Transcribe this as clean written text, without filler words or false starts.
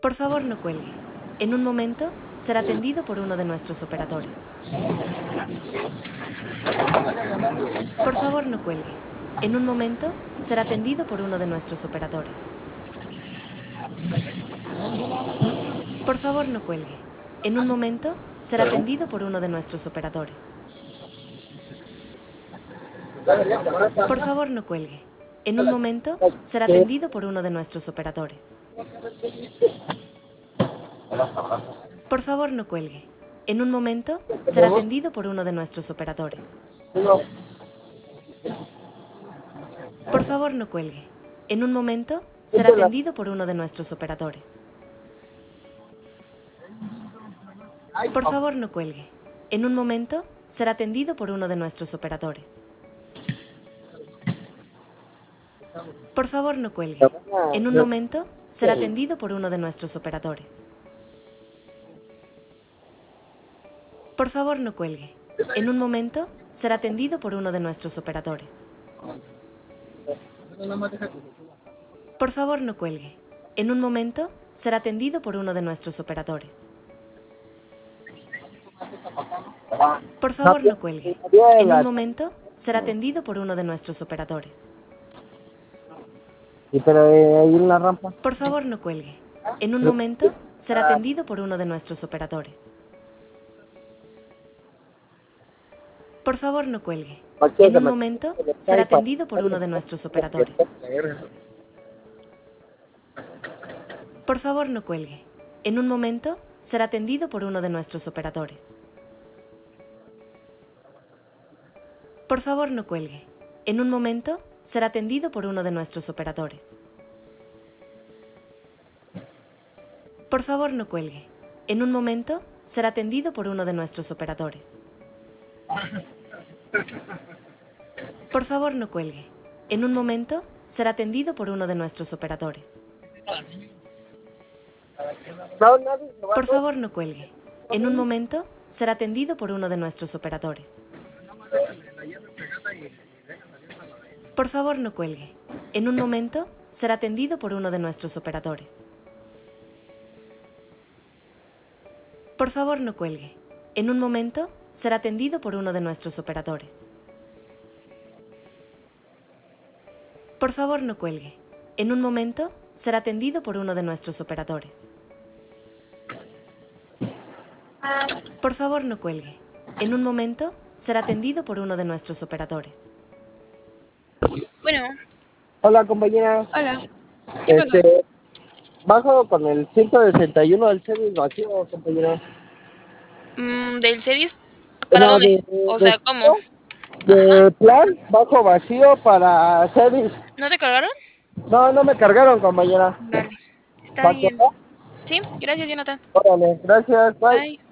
Por favor, no cuelgue. En un momento será atendido por uno de nuestros operadores. Por favor, no cuelgue. En un momento será atendido por uno de nuestros operadores. Por favor, no cuelgue. En un momento será atendido por uno de nuestros operadores. Por favor, no cuelgue. En un momento será atendido por uno de nuestros operadores. Por favor, no cuelgue. En un momento será atendido por uno de nuestros operadores. Por favor, no cuelgue. En un momento será atendido por uno de nuestros operadores. Por favor, no cuelgue. En un momento será atendido por uno de nuestros operadores. Por favor, no cuelgue. En un momento será atendido por uno de nuestros operadores. Por favor, no cuelgue. En un momento será atendido por uno de nuestros operadores. Por favor, no cuelgue. En un momento será atendido por uno de nuestros operadores. Por favor, no cuelgue. En un momento será atendido por uno de nuestros operadores. Sí, pero ahí en la rampa. Por favor, no cuelgue. En un momento será atendido por uno de nuestros operadores. Por favor, no cuelgue. En un momento será atendido por uno de nuestros operadores. Por favor, no cuelgue. En un momento será atendido por uno de nuestros operadores. Por favor, no cuelgue. En un momento será atendido por uno de nuestros operadores. Por favor, no cuelgue. En un momento será atendido por uno de nuestros operadores. Por favor, no cuelgue. En un momento será atendido por uno de nuestros operadores. Por favor, no cuelgue. En un momento será atendido por uno de nuestros operadores. Por favor, no cuelgue. En un momento será atendido por uno de nuestros operadores. Por favor, no cuelgue. En un momento será atendido por uno de nuestros operadores. Por favor, no cuelgue. En un momento será atendido por uno de nuestros operadores. Por favor, no cuelgue. En un momento será atendido por uno de nuestros operadores. Bueno, Hola, compañera. hola. ¿Qué pasó? Bajo con el 161 del servicio vacío, compañera. ¿Del CEDIS? ¿Para No, dónde? O sea, ¿cómo? Ajá. de plan, bajo vacío para service. ¿No te cargaron? No, no me cargaron, compañera. Vale. Está ¿Para qué? bien. Sí, gracias, Jonathan. Órale, gracias, bye. Bye.